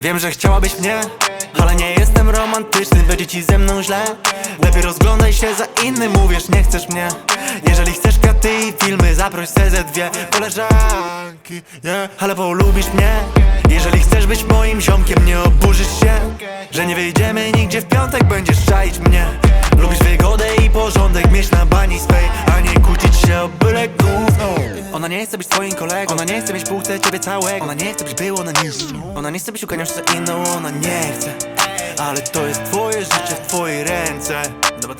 Wiem, że chciałabyś mnie, ale nie jestem romantyczny, będzie ci ze mną źle. Lepiej rozglądaj się za innym, mówisz nie chcesz mnie. Jeżeli chcesz katy i filmy, zaproś CZ2 koleżanki, yeah. Ale polubisz mnie, jeżeli chcesz być moim ziomkiem, nie oburzysz się, że nie wyjdziemy nigdzie w piątek, będziesz czaić mnie. Lubisz wygodę i porządek, mieć na bani swej, a nie kłócić się o byle gówno. Ona nie chce być twoim kolegą, ona nie chce mieć pół, chce ciebie całego. Ona nie chce być było na niższą, ona nie chce być uganiaczce inną, ona nie chce. Ale to jest twoje życie w twojej ręce.